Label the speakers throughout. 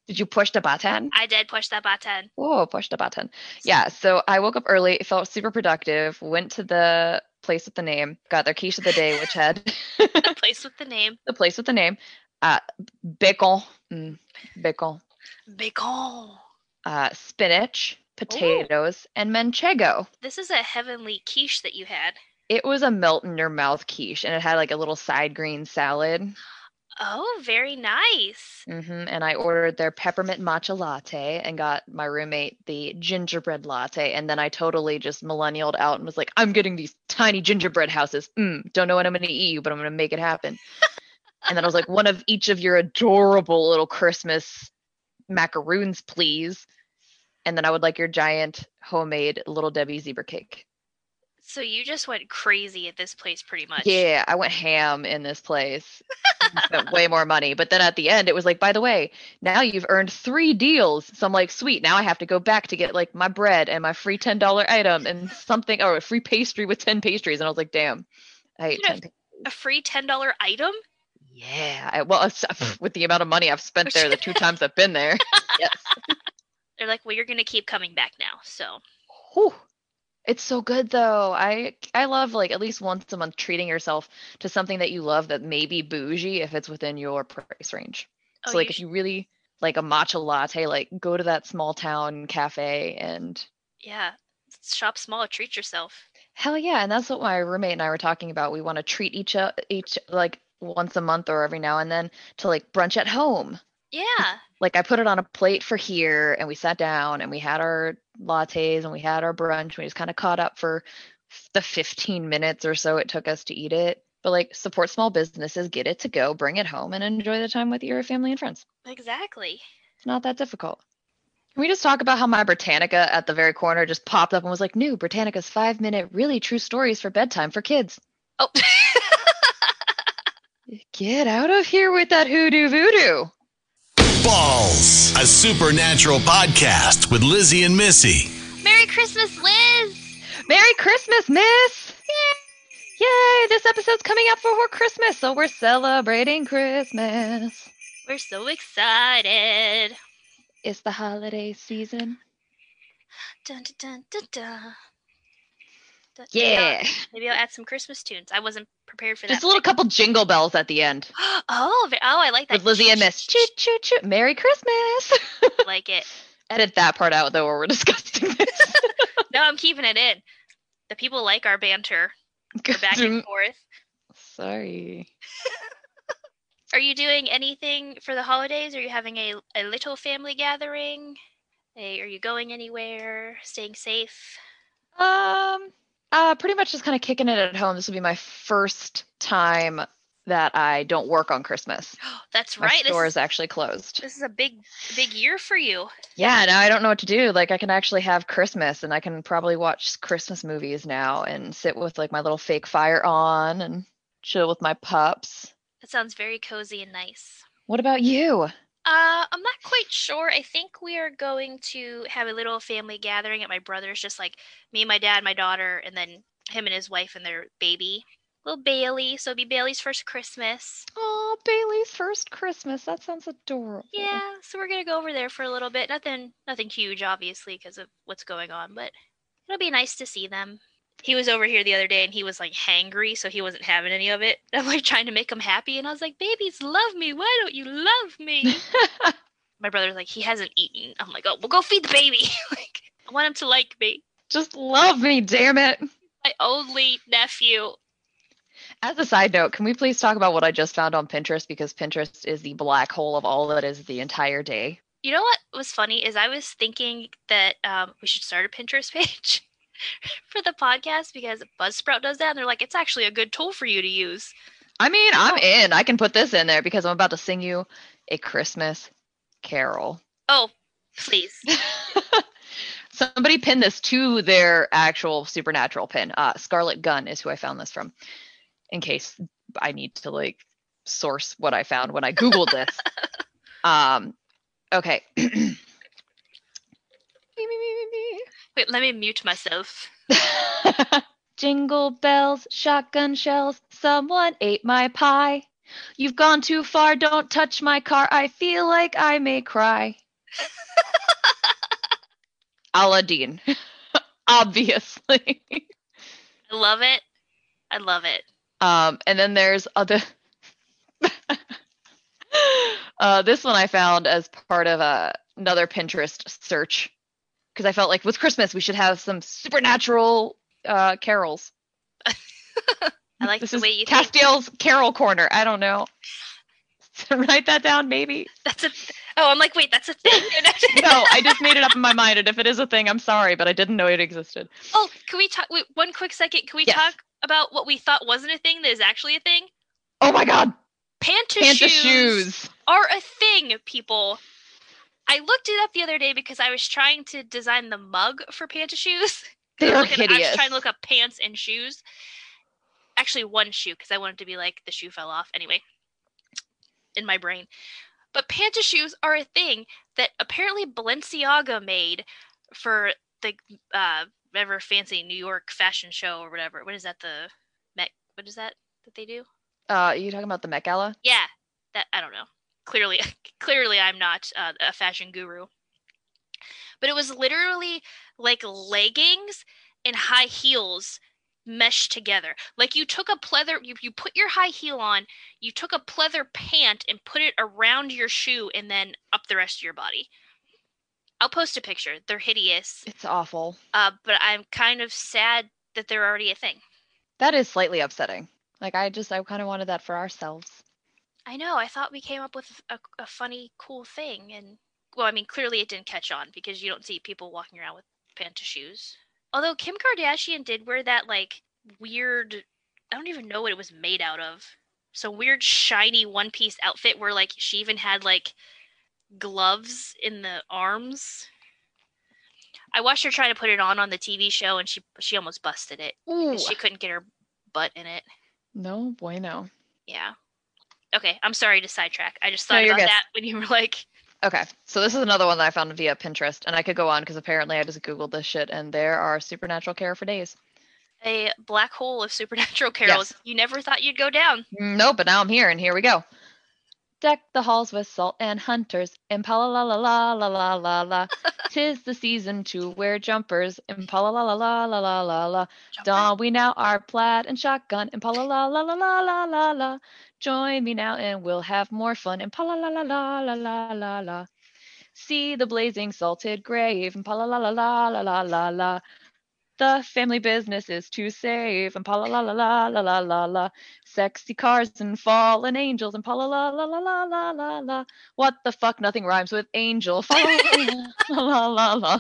Speaker 1: Did you push the button?
Speaker 2: I did push that button.
Speaker 1: Oh, push the button. Yeah, so I woke up early, felt super productive, went to the place with the name, got their quiche of the day, which had
Speaker 2: The place with the name.
Speaker 1: the place with the name, uh, bacon, bacon,
Speaker 2: Bacon.
Speaker 1: spinach,
Speaker 2: Oh,
Speaker 1: potatoes, and manchego.
Speaker 2: this is a heavenly quiche that you had.
Speaker 1: It was a melt in your mouth quiche, and it had like a little side green salad.
Speaker 2: Oh, very nice.
Speaker 1: And I ordered their peppermint matcha latte and got my roommate the gingerbread latte. And then I totally just millennialed out and was like, I'm getting these tiny gingerbread houses. Don't know what I'm going to eat, but I'm going to make it happen. And then I was like, one of each of your adorable little Christmas macaroons, please. And then I would like your giant homemade Little Debbie zebra cake.
Speaker 2: So you just went crazy at this place pretty much.
Speaker 1: Yeah, I went ham in this place. Spent way more money. But then at the end, it was like, by the way, now you've earned 3 deals. So I'm like, sweet. Now I have to go back to get like my bread and my free $10 item and something, or a free pastry with 10 pastries. And I was like, damn, I
Speaker 2: You
Speaker 1: ate
Speaker 2: get
Speaker 1: 10
Speaker 2: a
Speaker 1: pastries.
Speaker 2: free $10 item?
Speaker 1: Yeah. Well, with the amount of money I've spent there, the 2 times I've been there. Yes.
Speaker 2: They're like, well, you're going to keep coming back now. So,
Speaker 1: Whew. It's so good though. I love like at least once a month treating yourself to something that you love that may be bougie if it's within your price range.
Speaker 2: oh,
Speaker 1: So like if you really like a matcha latte, like go to that small town cafe and
Speaker 2: yeah, shop small, treat yourself.
Speaker 1: hell yeah. And that's what my roommate and I were talking about. We want to treat each like once a month or every now and then to like brunch at home.
Speaker 2: Yeah,
Speaker 1: Like I put it on a plate for here and we sat down and we had our lattes and we had our brunch. We just kind of caught up for the 15 minutes or so it took us to eat it. But like support small businesses, get it to go, bring it home and enjoy the time with your family and friends.
Speaker 2: exactly.
Speaker 1: It's not that difficult. Can we just talk about how my Britannica at the very corner just popped up and was like, new Britannica's 5 minute really true stories for bedtime for kids.
Speaker 2: Oh,
Speaker 1: Get out of here with that hoodoo voodoo.
Speaker 3: Balls, a supernatural podcast with Lizzie and Missy.
Speaker 2: Merry Christmas, Liz!
Speaker 1: Merry Christmas, miss! Yay! This episode's coming out before Christmas, so we're celebrating Christmas.
Speaker 2: We're so excited.
Speaker 1: It's the holiday season.
Speaker 2: Dun, dun, dun, dun, dun.
Speaker 1: Yeah!
Speaker 2: Maybe I'll add some Christmas tunes. I wasn't prepared for
Speaker 1: Just
Speaker 2: that.
Speaker 1: a little couple jingle bells at the end.
Speaker 2: Oh, I like that.
Speaker 1: With Lizzie and Miss. Choo choo choo. Merry Christmas!
Speaker 2: Like it.
Speaker 1: Edit that part out, though, where we're discussing this.
Speaker 2: No, I'm keeping it in. The people like our banter. The back and forth.
Speaker 1: Sorry.
Speaker 2: Are you doing anything for the holidays? Are you having a little family gathering? Are you going anywhere? Staying safe?
Speaker 1: Pretty much just kind of kicking it at home. This will be my first time that I don't work on Christmas.
Speaker 2: That's
Speaker 1: My
Speaker 2: right.
Speaker 1: store is actually closed.
Speaker 2: This is a big year for you.
Speaker 1: Yeah, now I don't know what to do. Like I can actually have Christmas and I can probably watch Christmas movies now and sit with like my little fake fire on and chill with my pups.
Speaker 2: That sounds very cozy and nice.
Speaker 1: What about you?
Speaker 2: I'm not quite sure. I think we are going to have a little family gathering at my brother's, just like me, my dad, my daughter, and then him and his wife and their baby. Little Bailey. So it'll be Bailey's first Christmas.
Speaker 1: Oh, Bailey's first Christmas. That sounds adorable.
Speaker 2: Yeah, so we're gonna go over there for a little bit. Nothing huge, obviously, because of what's going on, but it'll be nice to see them. He was over here the other day and he was like hangry, so he wasn't having any of it. I'm like trying to make him happy, and I was like, "Babies love me. Why don't you love me?" My brother's like, "He hasn't eaten." I'm like, "Oh, well, go feed the baby." Like, I want him to like me.
Speaker 1: Just love me, damn it.
Speaker 2: My only nephew.
Speaker 1: As a side note, can we please talk about what I just found on Pinterest? Because Pinterest is the black hole of all that is the entire day.
Speaker 2: You know what was funny is I was thinking that we should start a Pinterest page for the podcast because Buzzsprout does that, and they're like, it's actually a good tool for you to use.
Speaker 1: I mean, I'm in. I can put this in there because I'm about to sing you a Christmas carol.
Speaker 2: Oh, please.
Speaker 1: Somebody pin this to their actual supernatural pin. Scarlet Gun is who I found this from, in case I need to like source what I found when I Googled this. Okay.
Speaker 2: Wait, let me mute myself.
Speaker 1: Jingle bells, shotgun shells, someone ate my pie. You've gone too far, don't touch my car. I feel like I may cry. Aladdin. Obviously.
Speaker 2: I love it. I love it.
Speaker 1: And then there's other. This one I found as part of another Pinterest search because I felt like with Christmas we should have some supernatural carols.
Speaker 2: I like
Speaker 1: This
Speaker 2: the
Speaker 1: is
Speaker 2: way you think.
Speaker 1: Castiel's Carol Corner. I don't know. Write that down, maybe.
Speaker 2: That's a. Oh, I'm like, wait, that's a thing.
Speaker 1: No, I just made it up in my mind, and if it is a thing, I'm sorry, but I didn't know it existed.
Speaker 2: Oh, can we talk? Wait, one quick second. Can we
Speaker 1: Yes.
Speaker 2: talk about what we thought wasn't a thing that is actually a thing?
Speaker 1: Oh my God,
Speaker 2: Panta
Speaker 1: Panta
Speaker 2: shoes
Speaker 1: shoes.
Speaker 2: are a thing, people. I looked it up the other day because I was trying to design the mug for Panta shoes.
Speaker 1: They're
Speaker 2: I was
Speaker 1: hideous.
Speaker 2: trying to look up pants and shoes. Actually, one shoe because I wanted to be like the shoe fell off. Anyway, in my brain. But Panta shoes are a thing that apparently Balenciaga made for the whatever fancy New York fashion show or whatever. What is that? The Met? What is that they do?
Speaker 1: You talking about the Met Gala?
Speaker 2: Yeah, that I don't know. Clearly, I'm not a fashion guru. But it was literally like leggings and high heels meshed together. Like you took a pleather, you put your high heel on, you took a pleather pant and put it around your shoe and then up the rest of your body. I'll post a picture. They're hideous.
Speaker 1: It's awful.
Speaker 2: But I'm kind of sad that they're already a thing.
Speaker 1: That is slightly upsetting. Like I kind of wanted that for ourselves.
Speaker 2: I know. I thought we came up with a funny, cool thing, and well, I mean, clearly it didn't catch on because you don't see people walking around with Panta shoes. Although Kim Kardashian did wear that like weird, I don't even know what it was made out of. Some weird shiny one-piece outfit where like she even had like gloves in the arms. I watched her try to put it on the TV show and she almost busted it.
Speaker 1: Ooh.
Speaker 2: She couldn't get her butt in it.
Speaker 1: No bueno.
Speaker 2: Yeah. Okay, I'm sorry to sidetrack. I just thought
Speaker 1: you're
Speaker 2: about
Speaker 1: good.
Speaker 2: that when you were like,
Speaker 1: Okay, so this is another one that I found via Pinterest, and I could go on because apparently I just Googled this shit, and there are supernatural care for days.
Speaker 2: a black hole of supernatural carols.
Speaker 1: Yes.
Speaker 2: You never thought you'd go down.
Speaker 1: No, but now I'm here, and here we go. Deck the halls with salt and hunters, impala la la la la la la la. 'Tis the season to wear jumpers, impala la la la la la la la. Don we now our plaid and shotgun, impala la la la la la la la. Join me now and we'll have more fun, impala la la la la la la la. See the blazing salted grave, impala la la la la la la la. The family business is to save, and pa la la la la la la la la. Sexy cars and fallen angels, and pa la la la la la la la la. What the fuck? Nothing rhymes with angel. Fa la la la la.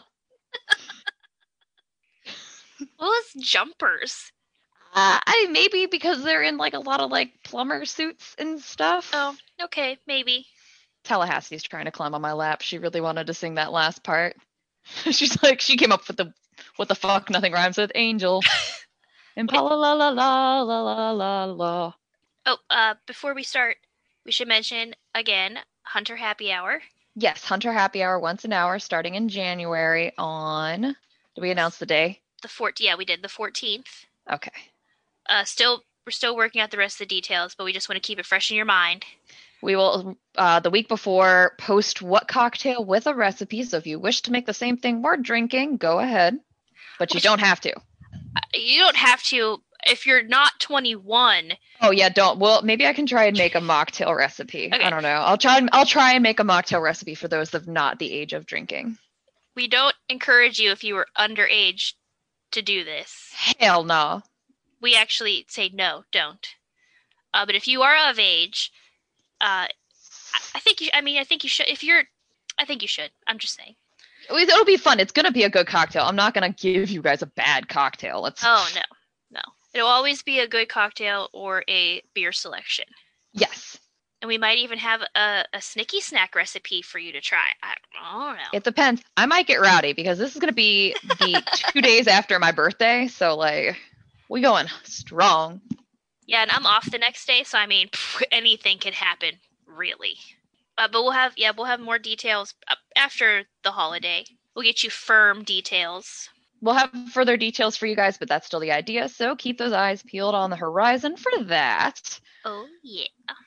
Speaker 2: What was jumpers?
Speaker 1: Maybe because they're in like a lot of like plumber suits and stuff.
Speaker 2: Oh, okay, maybe.
Speaker 1: Tallahassee's trying to climb on my lap. She really wanted to sing that last part. She's like, she came up with the what the fuck? Nothing rhymes with angel. And pa la la la la la la la la.
Speaker 2: Oh, before we start, we should mention again Hunter Happy Hour.
Speaker 1: Yes, Hunter Happy Hour once an hour starting in January on. Did we announce the day?
Speaker 2: The 14th. Yeah, we did the 14th.
Speaker 1: Okay.
Speaker 2: We're still working out the rest of the details, but we just want to keep it fresh in your mind.
Speaker 1: We will, the week before, post what cocktail with a recipe. So if you wish to make the same thing we're drinking, go ahead. But you don't have to.
Speaker 2: You don't have to if you're not 21.
Speaker 1: Oh yeah, don't. Well, maybe I can try and make a mocktail recipe.
Speaker 2: Okay.
Speaker 1: I don't know. I'll try and make a mocktail recipe for those of not the age of drinking.
Speaker 2: We don't encourage you if you were underage to do this.
Speaker 1: Hell no.
Speaker 2: We actually say no, don't. But if you are of age, I think you. I mean, I think you should. I think you should. I'm just saying.
Speaker 1: It'll be fun. It's gonna be a good cocktail. I'm not gonna give you guys a bad cocktail.
Speaker 2: Oh no. It'll always be a good cocktail or a beer selection.
Speaker 1: Yes.
Speaker 2: And we might even have a snicky snack recipe for you to try. I don't know.
Speaker 1: It depends. I might get rowdy because this is gonna be the 2 days after my birthday. So like, we going strong.
Speaker 2: Yeah, and I'm off the next day, so I mean, anything could happen, really. But we'll have more details after the holiday. We'll get you firm details.
Speaker 1: We'll have further details for you guys, but that's still the idea. So keep those eyes peeled on the horizon for that.
Speaker 2: Oh yeah.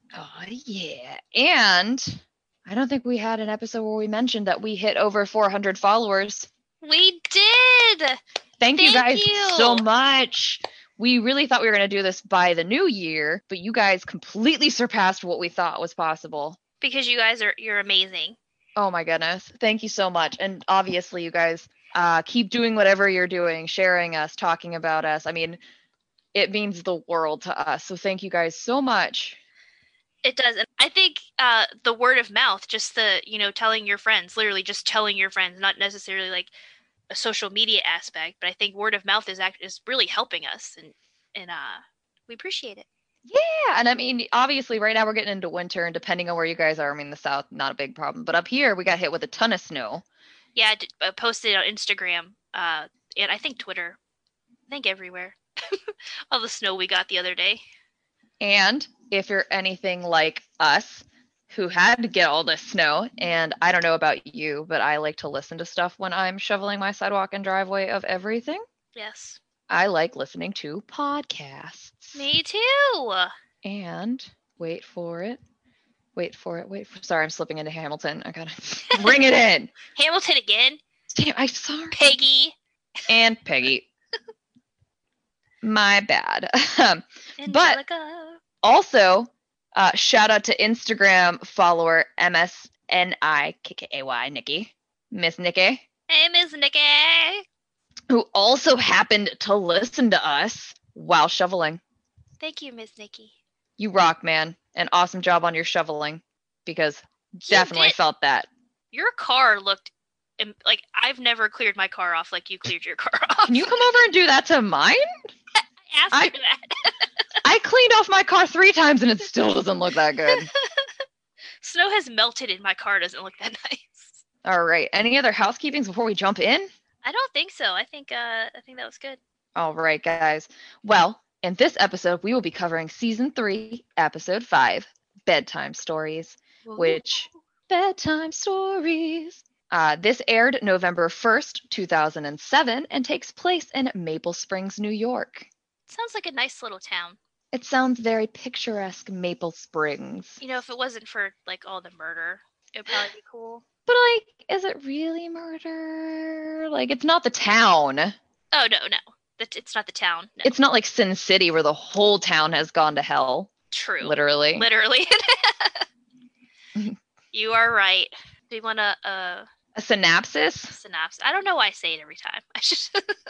Speaker 1: Oh, yeah. And I don't think we had an episode where we mentioned that we hit over 400 followers.
Speaker 2: We did!
Speaker 1: Thank you guys
Speaker 2: you.
Speaker 1: so much. We really thought we were going to do this by the new year, but you guys completely surpassed what we thought was possible.
Speaker 2: Because you're amazing.
Speaker 1: Oh my goodness. Thank you so much. And obviously you guys keep doing whatever you're doing, sharing us, talking about us. I mean, it means the world to us. So thank you guys so much.
Speaker 2: It does. And I think the word of mouth, just the, telling your friends, literally just telling your friends, not necessarily like a social media aspect, but I think word of mouth is really helping us, and we appreciate it.
Speaker 1: Yeah, and I mean, obviously right now we're getting into winter, and depending on where you guys are, I mean, the South, not a big problem, but up here we got hit with a ton of snow.
Speaker 2: Yeah, I posted on Instagram, and I think Twitter, I think everywhere, all the snow we got the other day.
Speaker 1: And if you're anything like us, who had to get all this snow, and I don't know about you, but I like to listen to stuff when I'm shoveling my sidewalk and driveway of everything.
Speaker 2: Yes.
Speaker 1: I like listening to podcasts.
Speaker 2: Me too.
Speaker 1: And wait for it. Sorry, I'm slipping into Hamilton. I gotta bring it in.
Speaker 2: Hamilton again.
Speaker 1: Damn, I'm sorry.
Speaker 2: Peggy.
Speaker 1: And Peggy. My bad. But also, shout out to Instagram follower MSNIKKAY Nikki. Miss Nikki.
Speaker 2: Hey, Miss Nikki.
Speaker 1: Who also happened to listen to us while shoveling.
Speaker 2: Thank you, Miss Nikki.
Speaker 1: You rock, man. An awesome job on your shoveling, because definitely felt that.
Speaker 2: Your car looked like I've never cleared my car off like you cleared your car off.
Speaker 1: Can you come over and do that to mine?
Speaker 2: Ask you that.
Speaker 1: I cleaned off my car 3 times and it still doesn't look that good.
Speaker 2: Snow has melted and my car doesn't look that nice.
Speaker 1: All right. Any other housekeepings before we jump in?
Speaker 2: I don't think so. I think that was good.
Speaker 1: All right, guys. Well, in this episode, we will be covering season 3, episode 5, Bedtime Stories. Bedtime Stories. This aired November 1st, 2007, and takes place in Maple Springs, New York.
Speaker 2: Sounds like a nice little town.
Speaker 1: It sounds very picturesque, Maple Springs.
Speaker 2: If it wasn't for, like, all the murder, it would probably be cool.
Speaker 1: But, like, is it really murder? Like, it's not the town.
Speaker 2: Oh, no. It's not the town. No.
Speaker 1: It's not like Sin City where the whole town has gone to hell.
Speaker 2: True.
Speaker 1: Literally.
Speaker 2: You are right. Do you want a
Speaker 1: synopsis?
Speaker 2: Synopsis. I don't know why I say it every time. I should.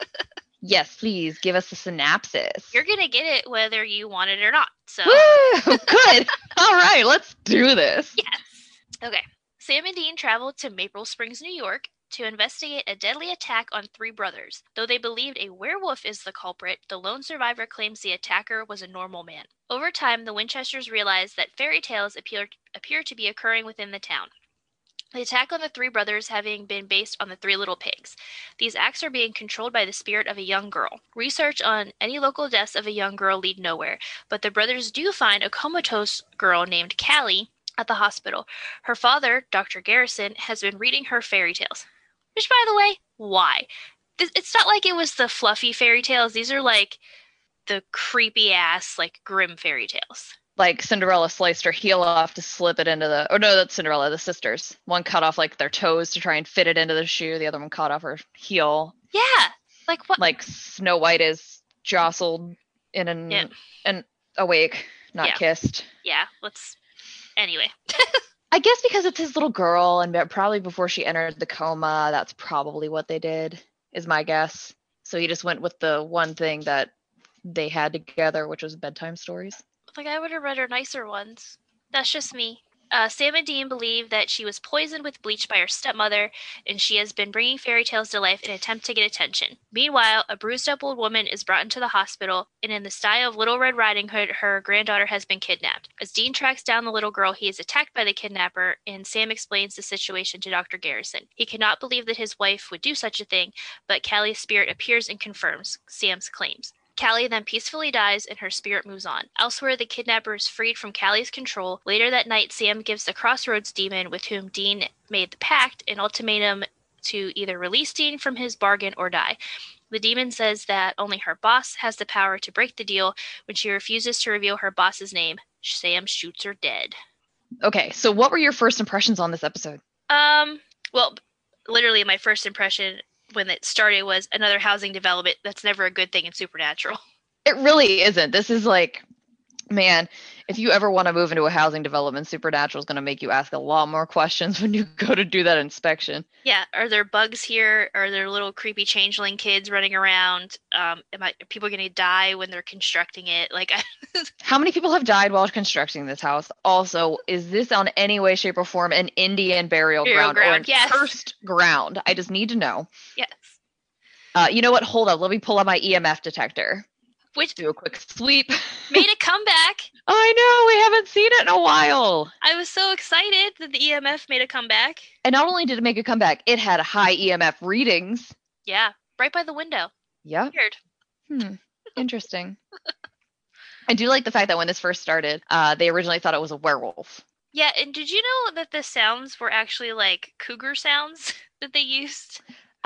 Speaker 1: Yes, please give us a synopsis.
Speaker 2: You're gonna get it whether you want it or not. So.
Speaker 1: Woo! Good. All right, let's do this.
Speaker 2: Yes. Okay. Sam and Dean traveled to Maple Springs, New York, to investigate a deadly attack on 3 brothers. Though they believed a werewolf is the culprit, the lone survivor claims the attacker was a normal man. Over time, the Winchesters realized that fairy tales appear to be occurring within the town. The attack on the 3 brothers having been based on the 3 little pigs. These acts are being controlled by the spirit of a young girl. Research on any local deaths of a young girl lead nowhere, but the brothers do find a comatose girl named Callie at the hospital. Her father, Dr. Garrison, has been reading her fairy tales. Which, by the way, why? It's not like it was the fluffy fairy tales. These are like the creepy ass, like grim fairy tales.
Speaker 1: Like Cinderella sliced her heel off to slip it into the... Or no, that's Cinderella, the sisters. One cut off like their toes to try and fit it into the shoe. The other one cut off her heel.
Speaker 2: Yeah. Like what?
Speaker 1: Like Snow White is jostled in an awake, not kissed.
Speaker 2: Yeah, anyway.
Speaker 1: I guess because it's his little girl, and probably before she entered the coma, that's probably what they did, is my guess. So he just went with the one thing that they had together, which was bedtime stories.
Speaker 2: Like, I would have read her nicer ones. That's just me. Sam and Dean believe that she was poisoned with bleach by her stepmother, and she has been bringing fairy tales to life in an attempt to get attention. Meanwhile, a bruised-up old woman is brought into the hospital, and in the style of Little Red Riding Hood, her granddaughter has been kidnapped. As Dean tracks down the little girl, he is attacked by the kidnapper, and Sam explains the situation to Dr. Garrison. He cannot believe that his wife would do such a thing, but Callie's spirit appears and confirms Sam's claims. Callie then peacefully dies and her spirit moves on. Elsewhere, the kidnapper is freed from Callie's control. Later that night, Sam gives the Crossroads demon with whom Dean made the pact an ultimatum to either release Dean from his bargain or die. The demon says that only her boss has the power to break the deal. When she refuses to reveal her boss's name, Sam shoots her dead.
Speaker 1: Okay, so what were your first impressions on this episode?
Speaker 2: Well, literally my first impression when it started was another housing development. That's never a good thing in Supernatural.
Speaker 1: It really isn't. This is like, man, if you ever want to move into a housing development, Supernatural is going to make you ask a lot more questions when you go to do that inspection.
Speaker 2: Yeah, are there bugs here? Are there little creepy changeling kids running around? Are people going to die when they're constructing it? Like,
Speaker 1: How many people have died while constructing this house? Also, is this on any way, shape, or form an Indian burial ground or an
Speaker 2: yes.
Speaker 1: cursed ground? I just need to know.
Speaker 2: Yes.
Speaker 1: You know what? Hold up. Let me pull out my EMF detector.
Speaker 2: Which
Speaker 1: do a quick sweep.
Speaker 2: made a comeback.
Speaker 1: I know. We haven't seen it in a while.
Speaker 2: I was so excited that the EMF made a comeback.
Speaker 1: And not only did it make a comeback, it had high EMF readings.
Speaker 2: Yeah, right by the window.
Speaker 1: Yeah.
Speaker 2: Weird.
Speaker 1: Interesting. I do like the fact that when this first started, they originally thought it was a werewolf.
Speaker 2: Yeah, and did you know that the sounds were actually like cougar sounds that they used?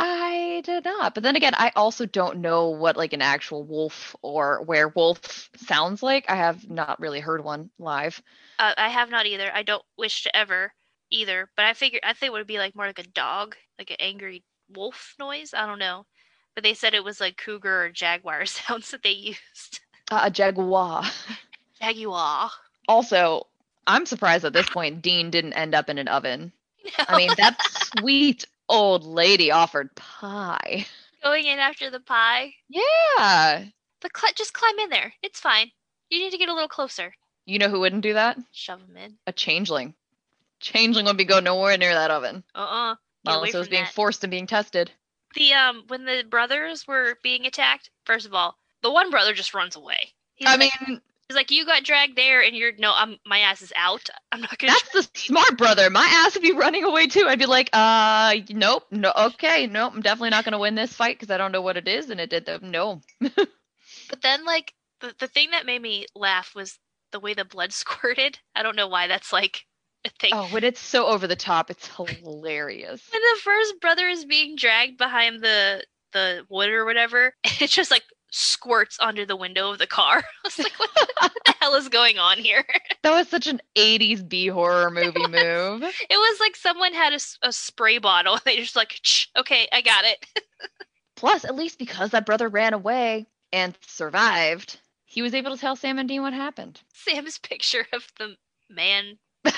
Speaker 1: I did not. But then again, I also don't know what like an actual wolf or werewolf sounds like. I have not really heard one live.
Speaker 2: I have not either. I don't wish to ever either. But I think it would be like more like a dog, like an angry wolf noise. I don't know. But they said it was like cougar or jaguar sounds that they used.
Speaker 1: A jaguar.
Speaker 2: Jaguar.
Speaker 1: Also, I'm surprised at this point Dean didn't end up in an oven.
Speaker 2: No.
Speaker 1: I mean, that sweet old lady offered pie.
Speaker 2: Going in after the pie.
Speaker 1: Yeah.
Speaker 2: Just climb in there. It's fine. You need to get a little closer.
Speaker 1: You know who wouldn't do that?
Speaker 2: Shove him in.
Speaker 1: A changeling. Changeling would be going nowhere near that oven.
Speaker 2: Get
Speaker 1: Unless it was being forced and being tested.
Speaker 2: When the brothers were being attacked, first of all, the one brother just runs away. He's like, you got dragged there, and my ass is out. I'm not gonna.
Speaker 1: That's the smart brother. My ass would be running away too. I'd be like, nope, no, okay, nope, I'm definitely not gonna win this fight because I don't know what it is, and it did no.
Speaker 2: But then, like, the thing that made me laugh was the way the blood squirted. I don't know why that's like a thing.
Speaker 1: Oh, when it's so over the top, it's hilarious.
Speaker 2: When the first brother is being dragged behind the wood or whatever, it just like squirts onto the window of the car. I was like, what the hell is going on here?
Speaker 1: That was such an 80s B horror movie move.
Speaker 2: It was like someone had a spray bottle and they just like, okay, I got it.
Speaker 1: Plus, at least because that brother ran away and survived, he was able to tell Sam and Dean what happened.
Speaker 2: Sam's picture of the man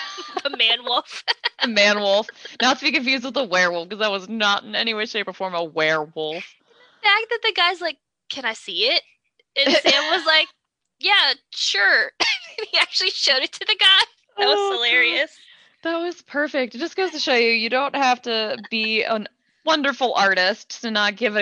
Speaker 2: wolf.
Speaker 1: A man wolf. Not to be confused with a werewolf, because that was not in any way, shape, or form a werewolf.
Speaker 2: The fact that the guy's like, can I see it? And Sam was like, yeah, sure. And he actually showed it to the guy. That was hilarious.
Speaker 1: God. That was perfect. It just goes to show you don't have to be a wonderful artist to not give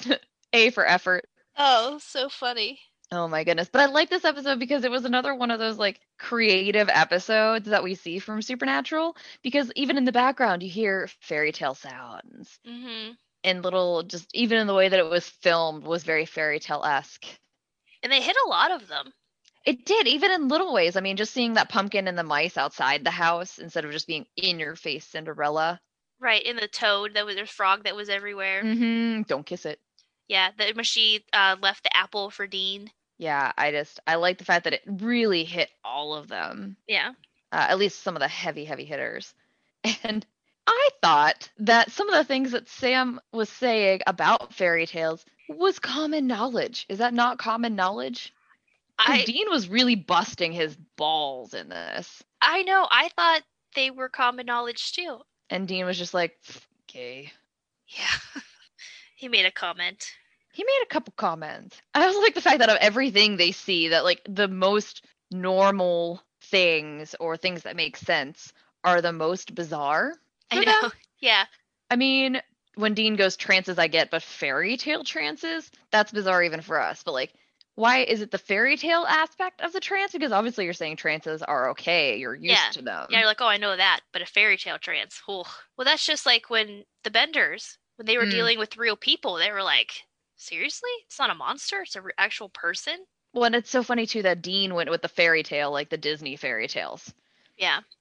Speaker 1: A for effort.
Speaker 2: Oh, so funny.
Speaker 1: Oh my goodness. But I like this episode because it was another one of those like creative episodes that we see from Supernatural, because even in the background you hear fairy tale sounds.
Speaker 2: Mm-hmm.
Speaker 1: And just even in the way that it was filmed was very fairy tale-esque.
Speaker 2: And they hit a lot of them.
Speaker 1: It did, even in little ways. I mean, just seeing that pumpkin and the mice outside the house instead of just being in your face Cinderella.
Speaker 2: Right, and the toad, there's frog that was everywhere.
Speaker 1: Mm-hmm. Don't kiss it.
Speaker 2: Yeah, when she left the apple for Dean.
Speaker 1: Yeah, I like the fact that it really hit all of them.
Speaker 2: Yeah.
Speaker 1: At least some of the heavy hitters. And I thought that some of the things that Sam was saying about fairy tales was common knowledge. Is that not common knowledge? Dean was really busting his balls in this.
Speaker 2: I know. I thought they were common knowledge too.
Speaker 1: And Dean was just like, okay.
Speaker 2: Yeah. He made a comment.
Speaker 1: He made a couple comments. I also like the fact that of everything they see, that like the most normal things or things that make sense are the most bizarre.
Speaker 2: I know. Yeah.
Speaker 1: I mean, when Dean goes, trances I get, but fairy tale trances, that's bizarre even for us. But like, why is it the fairy tale aspect of the trance? Because obviously you're saying trances are okay. You're used to them.
Speaker 2: Yeah, you're like, oh, I know that. But a fairy tale trance. Well, that's just like when the Benders, when they were dealing with real people, they were like, seriously? It's not a monster? It's an actual person?
Speaker 1: Well, and it's so funny too that Dean went with the fairy tale, like the Disney fairy tales.
Speaker 2: Yeah.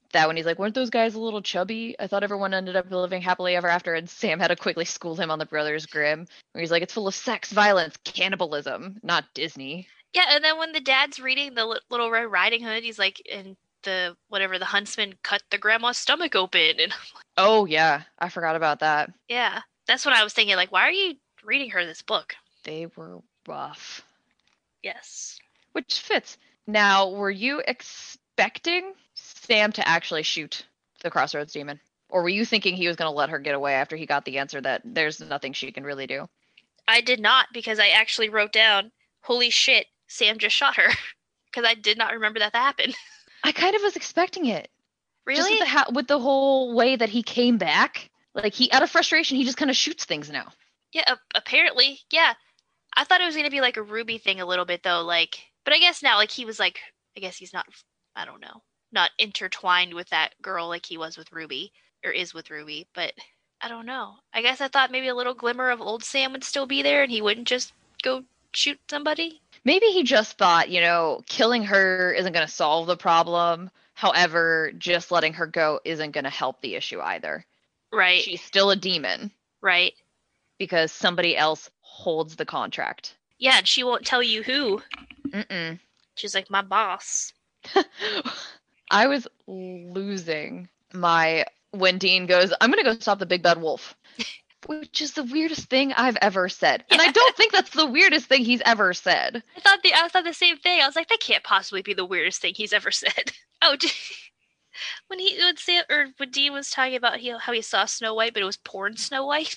Speaker 1: that when he's like, weren't those guys a little chubby? I thought everyone ended up living happily ever after, and Sam had to quickly school him on the Brothers Grimm, where he's like, it's full of sex, violence, cannibalism, not Disney.
Speaker 2: Yeah, and then when the dad's reading the Little Red Riding Hood, he's like, and the huntsman cut the grandma's stomach open, and
Speaker 1: Oh yeah, I forgot about that.
Speaker 2: yeah, that's what I was thinking. Like, why are you reading her this book?
Speaker 1: They were rough.
Speaker 2: Yes.
Speaker 1: Which fits. Now, were you expecting Sam to actually shoot the Crossroads Demon? Or were you thinking he was going to let her get away after he got the answer that there's nothing she can really do?
Speaker 2: I did not, because I actually wrote down, holy shit, Sam just shot her. Because I did not remember that happened.
Speaker 1: I kind of was expecting it.
Speaker 2: Really?
Speaker 1: Just with the whole way that he came back. Like, he, out of frustration, he just kind of shoots things now.
Speaker 2: Yeah, apparently. Yeah. I thought it was going to be like a Ruby thing a little bit, though. Like, but I guess now, like, he was like, I guess he's not, I don't know, not intertwined with that girl like he was with Ruby, or is with Ruby, but I don't know. I guess I thought maybe a little glimmer of old Sam would still be there and he wouldn't just go shoot somebody.
Speaker 1: Maybe he just thought, killing her isn't going to solve the problem. However, just letting her go isn't going to help the issue either.
Speaker 2: Right.
Speaker 1: She's still a demon.
Speaker 2: Right.
Speaker 1: Because somebody else holds the contract.
Speaker 2: Yeah, and she won't tell you who.
Speaker 1: Mm-mm.
Speaker 2: She's like, my boss.
Speaker 1: I was losing when Dean goes, I'm going to go stop the big bad wolf. Which is the weirdest thing I've ever said. Yeah. And I don't think that's the weirdest thing he's ever said.
Speaker 2: I thought the same thing. I was like, that can't possibly be the weirdest thing he's ever said. Oh, when Dean was talking about how he saw Snow White, but it was porn Snow White.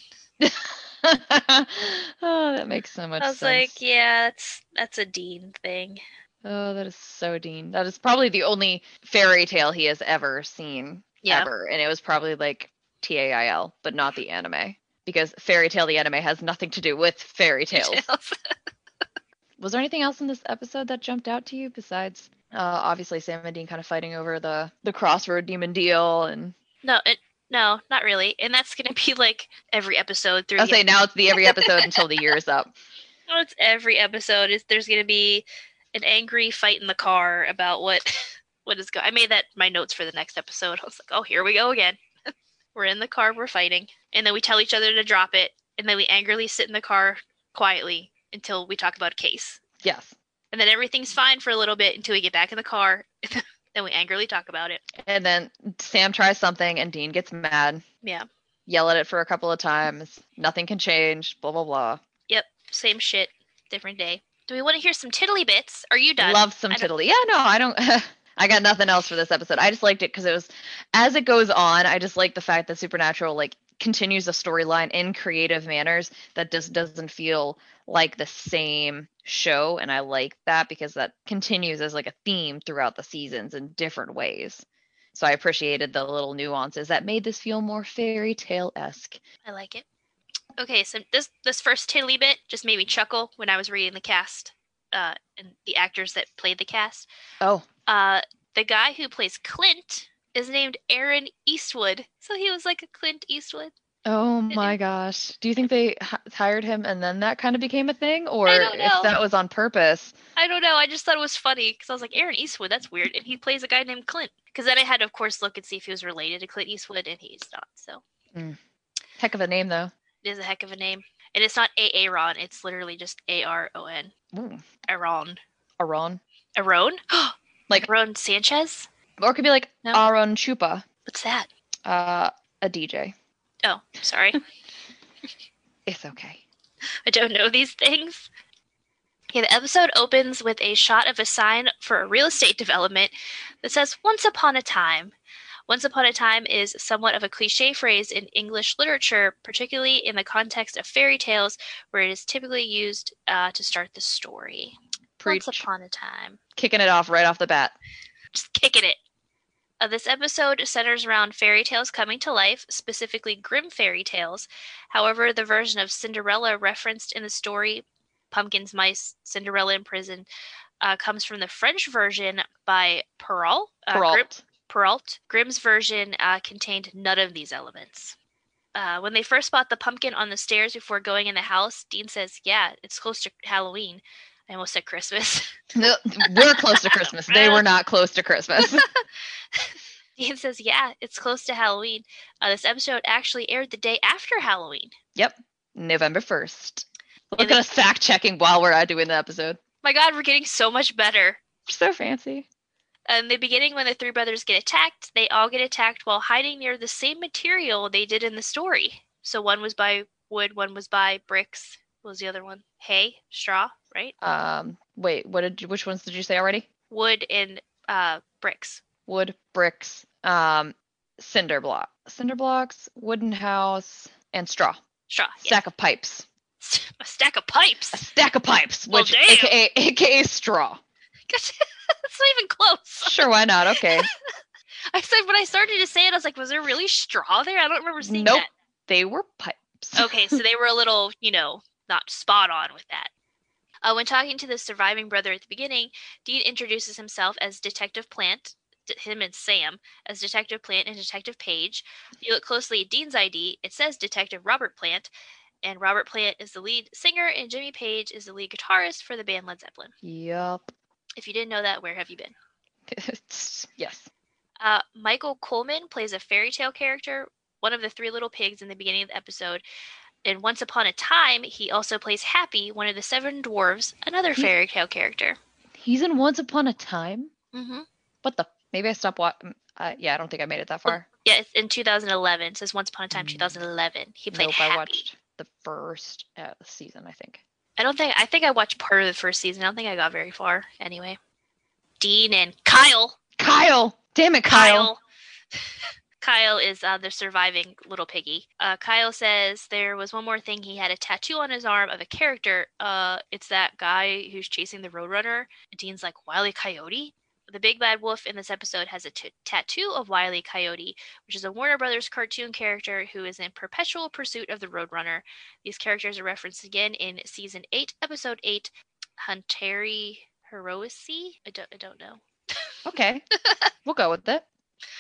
Speaker 1: Oh, that makes so much sense.
Speaker 2: I was like, yeah, that's a Dean thing.
Speaker 1: Oh, that is so Dean. That is probably the only fairy tale he has ever seen, ever. And it was probably like TAIL, but not the anime. Because Fairy Tail, the anime, has nothing to do with fairy tales. Was there anything else in this episode that jumped out to you besides, obviously, Sam and Dean kind of fighting over the Crossroad Demon deal? And
Speaker 2: No, not really. And that's going to be like every episode through.
Speaker 1: I'll say now it's every episode until the year is up.
Speaker 2: No, it's every episode. There's going to be an angry fight in the car about what is going. I made that my notes for the next episode. I was like, oh, here we go again. We're in the car, we're fighting. And then we tell each other to drop it. And then we angrily sit in the car quietly until we talk about a case.
Speaker 1: Yes.
Speaker 2: And then everything's fine for a little bit until we get back in the car. Then we angrily talk about it.
Speaker 1: And then Sam tries something and Dean gets mad.
Speaker 2: Yeah.
Speaker 1: Yell at it for a couple of times. Nothing can change. Blah, blah, blah.
Speaker 2: Yep. Same shit. Different day. Do we want to hear some tiddly bits? Are you done?
Speaker 1: Love some tiddly. Yeah, no, I don't. I got nothing else for this episode. I just liked it because it was, as it goes on, I just like the fact that Supernatural continues the storyline in creative manners that just doesn't feel like the same show. And I like that because that continues as a theme throughout the seasons in different ways. So I appreciated the little nuances that made this feel more fairy tale-esque.
Speaker 2: I like it. Okay, so this first tiddly bit just made me chuckle when I was reading the cast and the actors that played the cast.
Speaker 1: Oh.
Speaker 2: The guy who plays Clint is named Aaron Eastwood. So he was like a Clint Eastwood.
Speaker 1: Oh my gosh. Do you think they hired him and then that kind of became a thing? Or
Speaker 2: I don't know.
Speaker 1: If that was on purpose?
Speaker 2: I don't know. I just thought it was funny because I was like, Aaron Eastwood, that's weird. And he plays a guy named Clint. Because then I had to, of course, look and see if he was related to Clint Eastwood, and he's not. So.
Speaker 1: Heck of a name, though.
Speaker 2: It is a heck of a name. And it's not Aaron. It's literally just Aron. Aaron.
Speaker 1: Aaron?
Speaker 2: Aaron?
Speaker 1: Like
Speaker 2: Aaron Sanchez?
Speaker 1: Or it could be like Aaron Chupa.
Speaker 2: What's that?
Speaker 1: A DJ.
Speaker 2: Oh, sorry.
Speaker 1: It's okay.
Speaker 2: I don't know these things. Okay, the episode opens with a shot of a sign for a real estate development that says Once Upon a Time. Once upon a time is somewhat of a cliche phrase in English literature, particularly in the context of fairy tales, where it is typically used to start the story.
Speaker 1: Preach.
Speaker 2: Once upon a time.
Speaker 1: Kicking it off right off the bat.
Speaker 2: Just kicking it. This episode centers around fairy tales coming to life, specifically Grimm fairy tales. However, the version of Cinderella referenced in the story, Pumpkins, Mice, Cinderella in Prison, comes from the French version by Perrault. Perrault. Grimm's version contained none of these elements. When they first spot the pumpkin on the stairs before going in the house, Dean says, yeah, it's close to Halloween. I almost said Christmas.
Speaker 1: No, we're close to Christmas. They were not close to Christmas.
Speaker 2: Dean says, yeah, it's close to Halloween. This episode actually aired the day after Halloween.
Speaker 1: Yep. November 1st.
Speaker 2: And
Speaker 1: Look at us fact checking while we're doing the episode.
Speaker 2: My God, we're getting so much better.
Speaker 1: We're so fancy.
Speaker 2: In the beginning, when the three brothers get attacked, they all get attacked while hiding near the same material they did in the story. So one was by wood, one was by bricks. What was the other one? Hay, straw, right?
Speaker 1: Wait, which ones did you say already?
Speaker 2: Wood and bricks.
Speaker 1: Wood, bricks, cinder blocks, wooden house, and straw.
Speaker 2: Straw.
Speaker 1: Stack of pipes.
Speaker 2: A stack of pipes.
Speaker 1: A stack of pipes,
Speaker 2: Well,
Speaker 1: which
Speaker 2: damn.
Speaker 1: aka straw.
Speaker 2: That's not even close.
Speaker 1: Sure, why not? Okay.
Speaker 2: I said when I started to say it, I was like, was there really straw there? I don't remember seeing
Speaker 1: Nope.
Speaker 2: that.
Speaker 1: They were pipes.
Speaker 2: Okay, so they were a little, not spot on with that. When talking to the surviving brother at the beginning, Dean introduces himself as Detective Plant, him and Sam, as Detective Plant and Detective Page. If you look closely at Dean's ID, it says Detective Robert Plant, and Robert Plant is the lead singer, and Jimmy Page is the lead guitarist for the band Led Zeppelin.
Speaker 1: Yup.
Speaker 2: If you didn't know that, where have you been?
Speaker 1: Yes.
Speaker 2: Michael Coleman plays a fairy tale character, one of the three little pigs in the beginning of the episode. And Once Upon a Time, he also plays Happy, one of the seven dwarves, another fairy tale character.
Speaker 1: He's in Once Upon a Time?
Speaker 2: Mm-hmm.
Speaker 1: What the? Maybe I stopped watching. Yeah, I don't think I made it that far.
Speaker 2: Yeah, it's in 2011. It says Once Upon a Time, 2011. He played Happy.
Speaker 1: I watched the first season, I think.
Speaker 2: I think I watched part of the first season. I don't think I got very far. Anyway. Dean and Kyle.
Speaker 1: Kyle! Damn it, Kyle!
Speaker 2: Kyle is the surviving little piggy. Kyle says there was one more thing. He had a tattoo on his arm of a character. It's that guy who's chasing the Roadrunner. Dean's like, Wile E. Coyote? The big bad wolf in this episode has a tattoo of Wile E. Coyote, which is a Warner Brothers cartoon character who is in perpetual pursuit of the Roadrunner. These characters are referenced again in Season 8, Episode 8, Hunteri Heroici? I don't know.
Speaker 1: Okay. We'll go with it.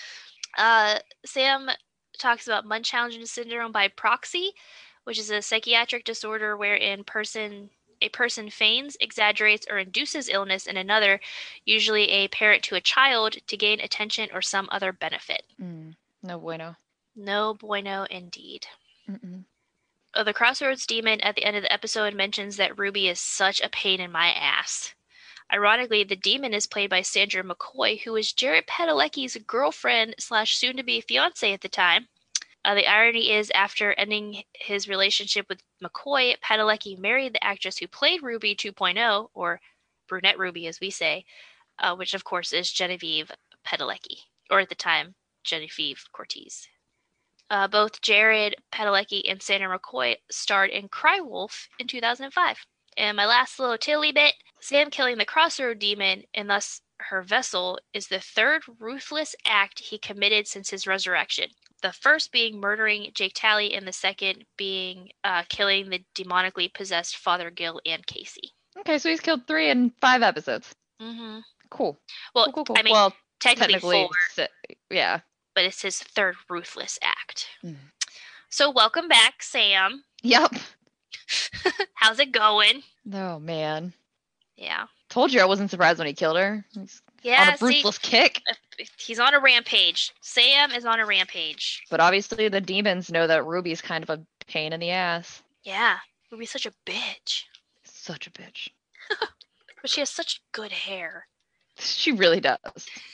Speaker 2: Sam talks about Munchausen syndrome by proxy, which is a psychiatric disorder wherein a person feigns, exaggerates, or induces illness in another, usually a parent to a child, to gain attention or some other benefit.
Speaker 1: No bueno.
Speaker 2: No bueno indeed.
Speaker 1: Mm-mm.
Speaker 2: The Crossroads Demon at the end of the episode mentions that Ruby is such a pain in my ass. Ironically, the demon is played by Sandra McCoy, who was Jared Padalecki's girlfriend / soon-to-be fiance at the time. The irony is, after ending his relationship with McCoy, Padalecki married the actress who played Ruby 2.0, or Brunette Ruby as we say, which of course is Genevieve Padalecki, or at the time, Genevieve Cortez. Both Jared Padalecki and Sandra McCoy starred in Cry Wolf in 2005. And my last little tilly bit, Sam killing the Crossroad Demon, and thus her vessel, is the third ruthless act he committed since his resurrection. The first being murdering Jake Talley, and the second being killing the demonically possessed Father Gil and Casey. Okay,
Speaker 1: so he's killed 3 in 5 episodes.
Speaker 2: Mm-hmm.
Speaker 1: Cool.
Speaker 2: Well,
Speaker 1: cool.
Speaker 2: I mean,
Speaker 1: well,
Speaker 2: technically 4.
Speaker 1: Yeah.
Speaker 2: But it's his third ruthless act.
Speaker 1: Mm.
Speaker 2: So welcome back, Sam.
Speaker 1: Yep.
Speaker 2: How's it going?
Speaker 1: Oh, man.
Speaker 2: Yeah.
Speaker 1: Told you I wasn't surprised when he killed her. He's
Speaker 2: on
Speaker 1: a ruthless kick.
Speaker 2: He's on a rampage. Sam is on a rampage.
Speaker 1: But obviously the demons know that Ruby's kind of a pain in the ass.
Speaker 2: Yeah. Ruby's such a bitch.
Speaker 1: Such a bitch.
Speaker 2: But she has such good hair.
Speaker 1: She really does.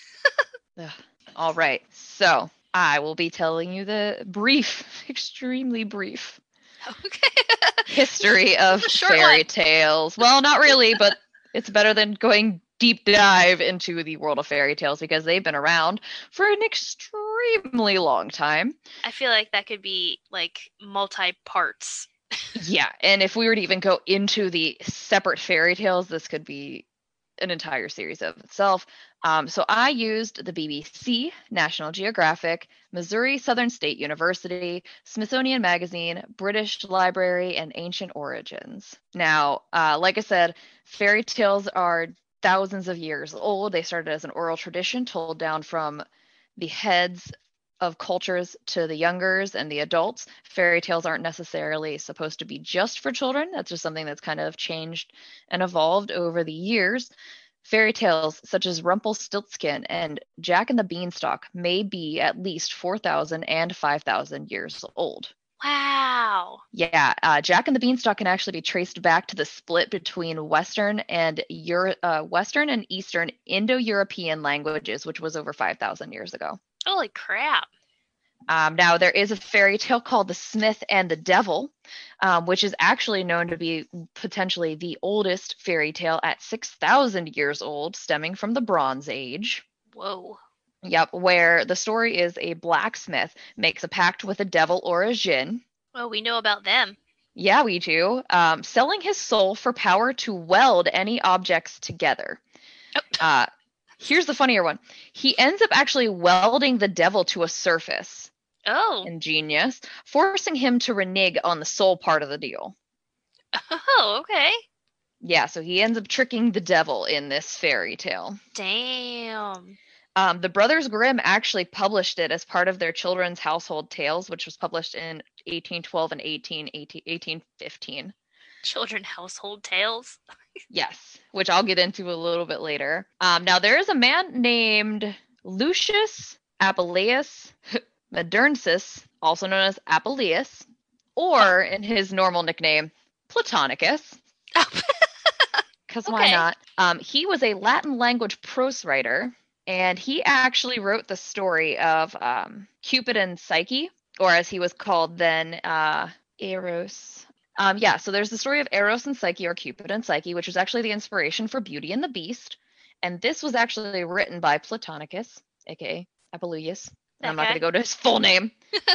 Speaker 1: All right. So I will be telling you the extremely brief history of fairy tales. Well, not really, but it's better than going deep dive into the world of fairy tales because they've been around for an extremely long time.
Speaker 2: I feel like that could be like multi-parts.
Speaker 1: Yeah, and if we were to even go into the separate fairy tales, this could be an entire series of itself. So I used the BBC, National Geographic, Missouri Southern State University, Smithsonian Magazine, British Library, and Ancient Origins. Now, like I said, fairy tales are thousands of years old. They started as an oral tradition told down from the heads of cultures to the youngers and the adults. Fairy tales aren't necessarily supposed to be just for children. That's just something that's kind of changed and evolved over the years. Fairy tales such as Rumpelstiltskin and Jack and the Beanstalk may be at least 4,000 and 5,000 years old.
Speaker 2: Wow.
Speaker 1: Yeah, Jack and the Beanstalk can actually be traced back to the split between Western and Eastern Indo-European languages, which was over 5,000 years ago.
Speaker 2: Holy crap.
Speaker 1: Now, there is a fairy tale called The Smith and the Devil, which is actually known to be potentially the oldest fairy tale at 6,000 years old, stemming from the Bronze Age.
Speaker 2: Whoa.
Speaker 1: Yep, where the story is a blacksmith makes a pact with a devil or a djinn.
Speaker 2: Well, we know about them.
Speaker 1: Yeah, we do. Selling his soul for power to weld any objects together.
Speaker 2: Oh.
Speaker 1: Here's the funnier one. He ends up actually welding the devil to a surface.
Speaker 2: Oh.
Speaker 1: Ingenious. Forcing him to renege on the soul part of the deal.
Speaker 2: Oh, okay.
Speaker 1: Yeah, so he ends up tricking the devil in this fairy tale.
Speaker 2: Damn.
Speaker 1: The Brothers Grimm actually published it as part of their children's household tales, which was published in 1812 and 1815.
Speaker 2: Children household tales.
Speaker 1: Yes, which I'll get into a little bit later. Now, there is a man named Lucius Apuleius Madernsis, also known as Apuleius, or in his normal nickname, Platonicus. Because why not? He was a Latin language prose writer, and he actually wrote the story of Cupid and Psyche, or as he was called then, Eros. So there's the story of Eros and Psyche, or Cupid and Psyche, which was actually the inspiration for Beauty and the Beast. And this was actually written by Platonicus, aka Apuleius. And I'm not going to go to his full name.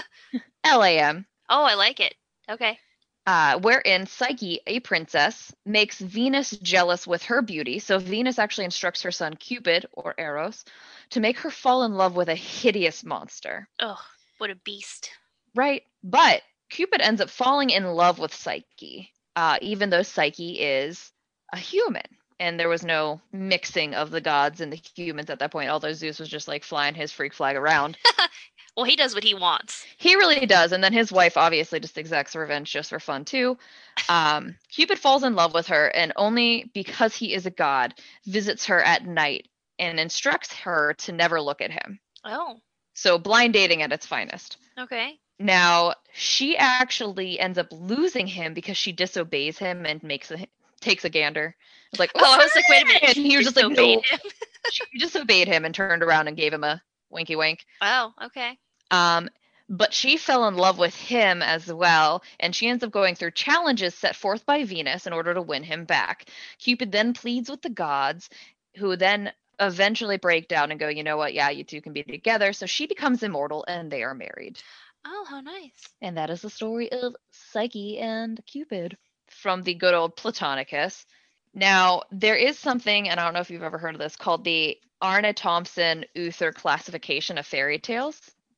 Speaker 1: Lam.
Speaker 2: Oh, I like it. Okay.
Speaker 1: Wherein Psyche, a princess, makes Venus jealous with her beauty. So Venus actually instructs her son Cupid, or Eros, to make her fall in love with a hideous monster.
Speaker 2: Oh, what a beast.
Speaker 1: Right? But Cupid ends up falling in love with Psyche, even though Psyche is a human. And there was no mixing of the gods and the humans at that point, although Zeus was just like flying his freak flag around.
Speaker 2: Well, he does what he wants.
Speaker 1: He really does. And then his wife obviously just exacts revenge just for fun too. Cupid falls in love with her, and only because he is a god, visits her at night and instructs her to never look at him.
Speaker 2: Oh.
Speaker 1: So blind dating at its finest.
Speaker 2: Okay.
Speaker 1: Now, she actually ends up losing him because she disobeys him and takes a gander. It's like,
Speaker 2: oh, I was like, wait a minute.
Speaker 1: And he was just like, no.
Speaker 2: Him.
Speaker 1: She disobeyed him and turned around and gave him a winky wink.
Speaker 2: Oh, okay.
Speaker 1: But she fell in love with him as well, and she ends up going through challenges set forth by Venus in order to win him back. Cupid then pleads with the gods, who then eventually break down and go, you know what, yeah, you two can be together. So she becomes immortal, and they are married.
Speaker 2: Oh, how nice.
Speaker 1: And that is the story of Psyche and Cupid from the good old Platonicus. Now, there is something, and I don't know if you've ever heard of this, called the Arne Thompson Uther classification of fairy tales,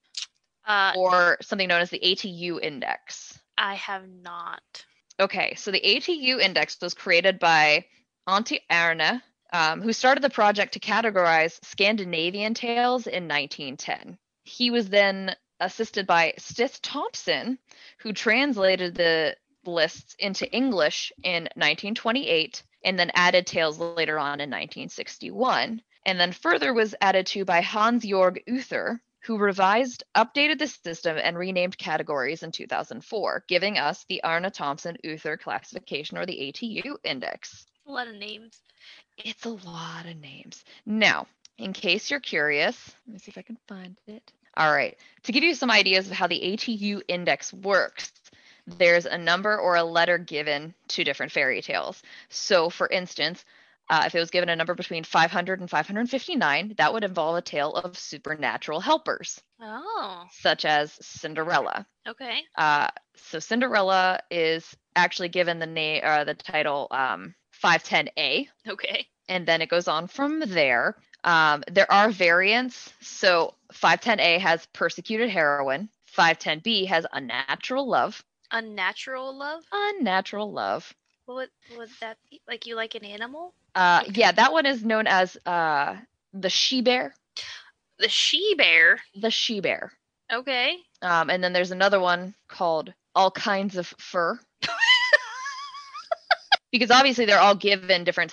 Speaker 1: or something known as the ATU index.
Speaker 2: I have not.
Speaker 1: Okay, so the ATU index was created by Antti Arne, who started the project to categorize Scandinavian tales in 1910. He was then assisted by Stith Thompson, who translated the lists into English in 1928, and then added tales later on in 1961. And then further was added to by Hans-Jörg Uther, who updated the system and renamed categories in 2004, giving us the Arne Thompson Uther classification, or the ATU index.
Speaker 2: A lot of names.
Speaker 1: It's a lot of names. Now, in case you're curious, let me see if I can find it. All right. To give you some ideas of how the ATU index works, there's a number or a letter given to different fairy tales. So, for instance, if it was given a number between 500 and 559, that would involve a tale of supernatural helpers.
Speaker 2: Oh.
Speaker 1: Such as Cinderella.
Speaker 2: Okay.
Speaker 1: So Cinderella is actually given the title 510A.
Speaker 2: Okay.
Speaker 1: And then it goes on from there. There are variants. So 510A has persecuted heroine. 510B has unnatural love.
Speaker 2: Unnatural love?
Speaker 1: Unnatural love.
Speaker 2: What would that be? Like you like an animal?
Speaker 1: Yeah, that one is known as the she-bear.
Speaker 2: The she-bear?
Speaker 1: The she-bear.
Speaker 2: Okay.
Speaker 1: And then there's another one called all kinds of fur. Because obviously they're all given different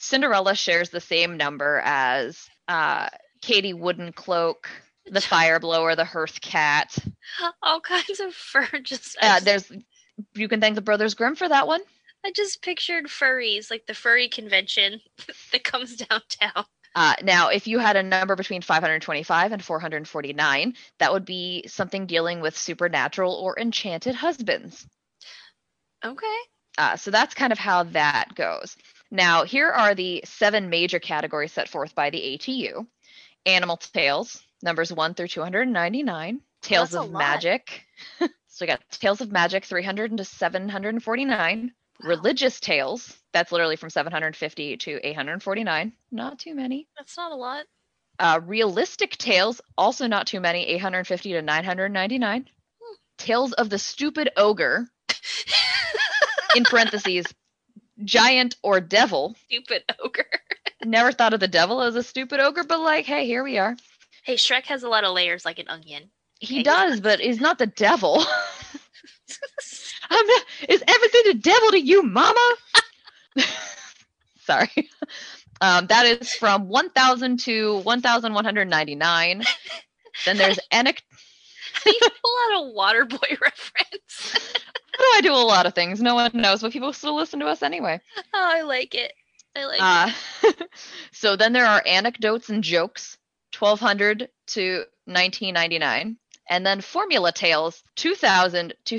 Speaker 1: Cinderella shares the same number as Katie Woodencloak, the Fire Blower, the Hearth Cat.
Speaker 2: All kinds of fur.
Speaker 1: You can thank the Brothers Grimm for that one.
Speaker 2: I just pictured furries, like the furry convention that comes downtown.
Speaker 1: Now, if you had a number between 525 and 449, that would be something dealing with supernatural or enchanted husbands.
Speaker 2: Okay.
Speaker 1: So that's kind of how that goes. Now, here are the 7 major categories set forth by the ATU. Animal tales, numbers 1 through 299. Tales of magic. So we got Tales of Magic, 300 to 749. Wow. Religious tales, that's literally from 750 to 849. Not too many.
Speaker 2: That's not a lot.
Speaker 1: Realistic tales, also not too many, 850 to 999. Tales of the Stupid Ogre, in parentheses, giant or devil.
Speaker 2: Stupid ogre.
Speaker 1: Never thought of the devil as a stupid ogre, but like, hey, here we are.
Speaker 2: Hey, Shrek has a lot of layers like an onion.
Speaker 1: He does, but he's not the devil. Is everything the devil to you, mama? Sorry. That is from 1,000 to 1,199. Then there's
Speaker 2: You pull out a Waterboy reference.
Speaker 1: How do I do a lot of things? No one knows, but people still listen to us anyway.
Speaker 2: Oh, I like it. It.
Speaker 1: So then there are anecdotes and jokes, 1,200 to 1,999. And then formula tales, 2,000 to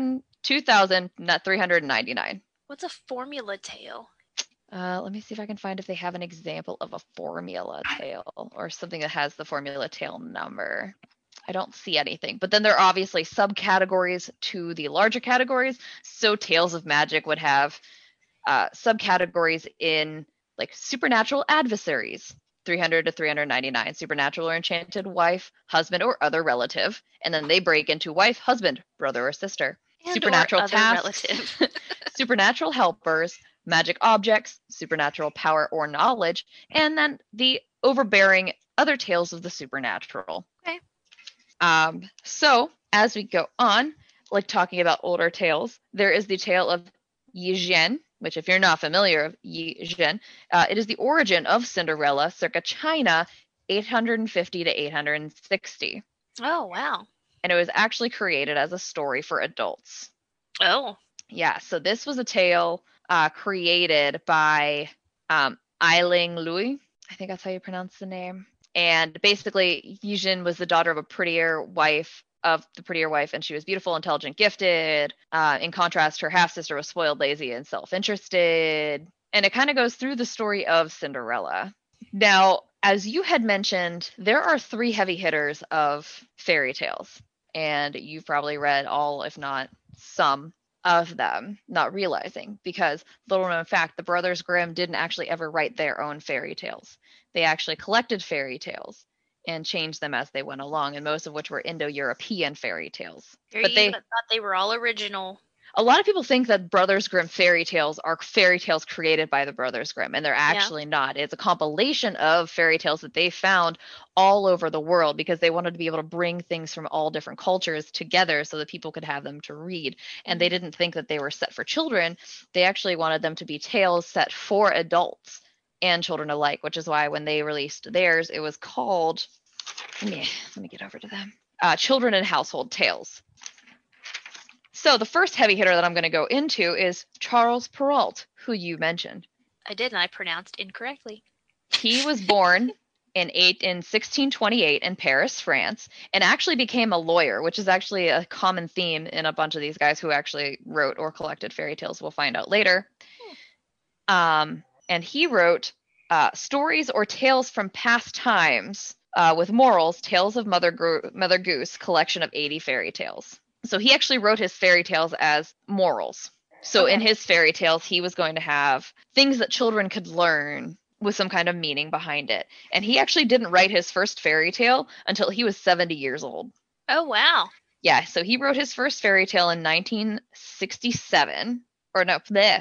Speaker 1: 2,399.
Speaker 2: What's a formula tale?
Speaker 1: Let me see if I can find if they have an example of a formula tale or something that has the formula tale number. I don't see anything. But then there are obviously subcategories to the larger categories. So Tales of Magic would have subcategories in like supernatural adversaries, 300 to 399, supernatural or enchanted wife, husband, or other relative. And then they break into wife, husband, brother, or sister.
Speaker 2: And
Speaker 1: supernatural
Speaker 2: or
Speaker 1: tasks, relative. Supernatural helpers, magic objects, supernatural power or knowledge, and then the overbearing other tales of the supernatural.
Speaker 2: Okay.
Speaker 1: So as we go on, like talking about older tales, there is the tale of Yi Zhen, which if you're not familiar with Yi Zhen, it is the origin of Cinderella circa China, 850 to 860.
Speaker 2: Oh, wow.
Speaker 1: And it was actually created as a story for adults.
Speaker 2: Oh.
Speaker 1: Yeah, so this was a tale created by Eiling Lui. I think that's how you pronounce the name. And basically, Yi Zhen was the daughter of the prettier wife, and she was beautiful, intelligent, gifted. In contrast, her half-sister was spoiled, lazy, and self-interested. And it kind of goes through the story of Cinderella. Now, as you had mentioned, there are 3 heavy hitters of fairy tales. And you've probably read all, if not some, of them, not realizing. Because, little known fact, the Brothers Grimm didn't actually ever write their own fairy tales. They actually collected fairy tales and changed them as they went along, and most of which were Indo-European fairy tales.
Speaker 2: But they thought they were all original.
Speaker 1: A lot of people think that Brothers Grimm fairy tales are fairy tales created by the Brothers Grimm, and they're actually not. It's a compilation of fairy tales that they found all over the world because they wanted to be able to bring things from all different cultures together so that people could have them to read. And they didn't think that they were set for children. They actually wanted them to be tales set for adults and children alike, which is why when they released theirs, it was called, let me get over to them, Children and Household Tales. So the first heavy hitter that I'm going to go into is Charles Perrault, who you mentioned.
Speaker 2: I did, and I pronounced incorrectly.
Speaker 1: He was born in 1628 in Paris, France, and actually became a lawyer, which is actually a common theme in a bunch of these guys who actually wrote or collected fairy tales. We'll find out later. And he wrote stories or tales from past times with morals, Tales of Mother Goose, collection of 80 fairy tales. So he actually wrote his fairy tales as morals. So in his fairy tales, he was going to have things that children could learn with some kind of meaning behind it. And he actually didn't write his first fairy tale until he was 70 years old.
Speaker 2: Oh, wow.
Speaker 1: Yeah, so he wrote his first fairy tale in 1967. Or no,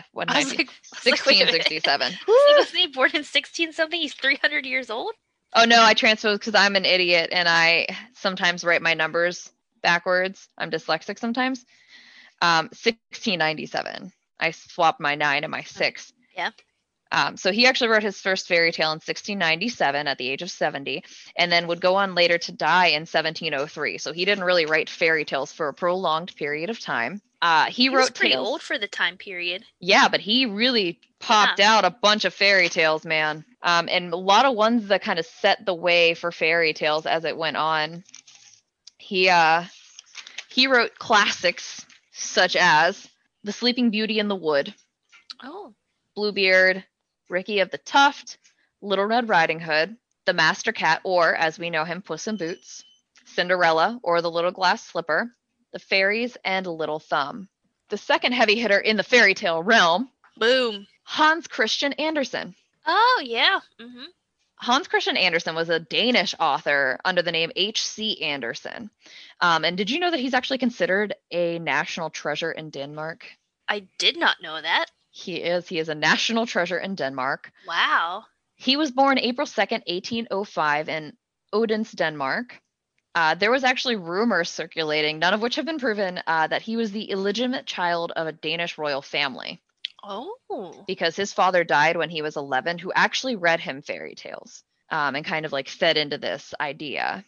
Speaker 1: 1667.
Speaker 2: Wasn't he born in 16-something? He's 300 years old?
Speaker 1: Oh, no, I transposed because I'm an idiot and I sometimes write my numbers backwards. I'm dyslexic sometimes. 1697. I swapped my 9 and my 6.
Speaker 2: Yeah.
Speaker 1: So he actually wrote his first fairy tale in 1697 at the age of 70, and then would go on later to die in 1703. So he didn't really write fairy tales for a prolonged period of time. He
Speaker 2: was
Speaker 1: wrote
Speaker 2: pretty
Speaker 1: tales.
Speaker 2: old for the time period.
Speaker 1: Yeah, but he really popped out a bunch of fairy tales, man. And a lot of ones that kind of set the way for fairy tales as it went on. He wrote classics such as The Sleeping Beauty in the Wood,
Speaker 2: Oh.
Speaker 1: Bluebeard, Ricky of the Tuft, Little Red Riding Hood, The Master Cat, or as we know him, Puss in Boots, Cinderella, or The Little Glass Slipper, The Fairies, and Little Thumb. The second heavy hitter in the fairy tale realm,
Speaker 2: Boom.
Speaker 1: Hans Christian Andersen.
Speaker 2: Oh, yeah. Mm-hmm.
Speaker 1: Hans Christian Andersen was a Danish author under the name H.C. Andersen. And did you know that he's actually considered a national treasure in Denmark?
Speaker 2: I did not know that.
Speaker 1: He is. He is a national treasure in Denmark.
Speaker 2: Wow.
Speaker 1: He was born April 2nd, 1805 in Odense, Denmark. There was actually rumors circulating, none of which have been proven, that he was the illegitimate child of a Danish royal family.
Speaker 2: Oh.
Speaker 1: Because his father died when he was 11, who actually read him fairy tales and kind of like fed into this idea.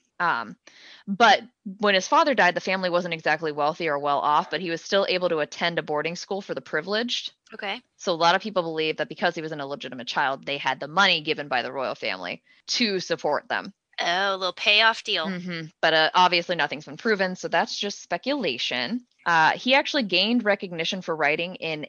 Speaker 1: But when his father died, the family wasn't exactly wealthy or well off, but he was still able to attend a boarding school for the privileged.
Speaker 2: Okay.
Speaker 1: So a lot of people believe that because he was an illegitimate child, they had the money given by the royal family to support them.
Speaker 2: Oh, a little payoff deal.
Speaker 1: Mm-hmm. But obviously nothing's been proven, so that's just speculation. He actually gained recognition for writing in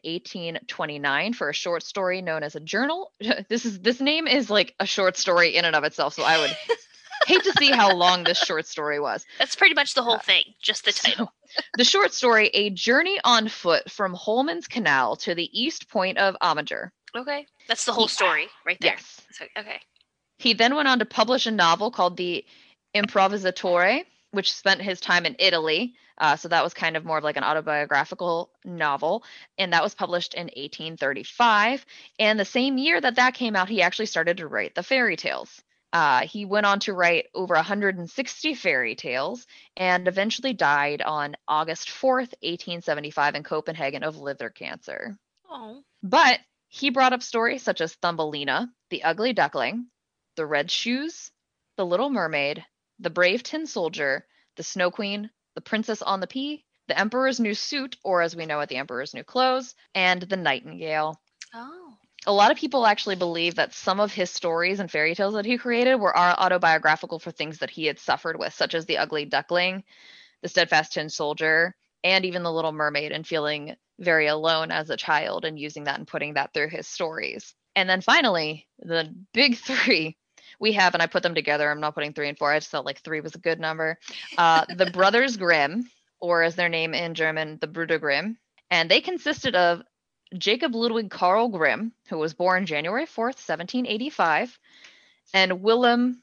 Speaker 1: 1829 for a short story known as A Journal. This name is like a short story in and of itself, so I would hate to see how long this short story was.
Speaker 2: That's pretty much the whole thing, just the title.
Speaker 1: So, the short story, A Journey on Foot from Holman's Canal to the East Point of Amager.
Speaker 2: Okay. That's the whole story right there.
Speaker 1: Yes.
Speaker 2: So, okay.
Speaker 1: He then went on to publish a novel called The Improvisatore, which spent his time in Italy. So that was kind of more of like an autobiographical novel. And that was published in 1835. And the same year that came out, he actually started to write the fairy tales. He went on to write over 160 fairy tales and eventually died on August 4th, 1875 in Copenhagen of liver cancer.
Speaker 2: Oh.
Speaker 1: But he brought up stories such as Thumbelina, The Ugly Duckling, The Red Shoes, The Little Mermaid, The Brave Tin Soldier, The Snow Queen, The Princess on the Pea, The Emperor's New Suit, or as we know it, The Emperor's New Clothes, and The Nightingale.
Speaker 2: Oh.
Speaker 1: A lot of people actually believe that some of his stories and fairy tales that he created were autobiographical for things that he had suffered with, such as The Ugly Duckling, The Steadfast Tin Soldier, and even The Little Mermaid, and feeling very alone as a child and using that and putting that through his stories. And then finally, the big three we have, and I put them together. I'm not putting 3 and 4. I just felt like 3 was a good number. The Brothers Grimm, or as their name in German, the Brüder Grimm. And they consisted of Jacob Ludwig Karl Grimm, who was born January 4th, 1785, and Wilhelm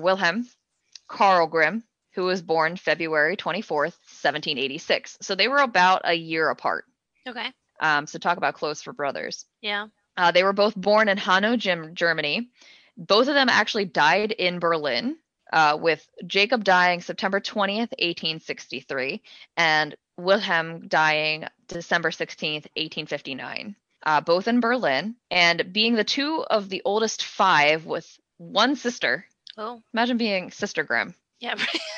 Speaker 1: Karl Grimm, who was born February 24th, 1786. So they were about a year apart.
Speaker 2: Okay.
Speaker 1: So talk about close for brothers.
Speaker 2: Yeah.
Speaker 1: They were both born in Hanau, Germany. Both of them actually died in Berlin, with Jacob dying September 20th, 1863, and Wilhelm dying December 16th, 1859. Both in Berlin, and being the two of the oldest 5 with one sister.
Speaker 2: Oh.
Speaker 1: Imagine being Sister Grimm.
Speaker 2: Yeah.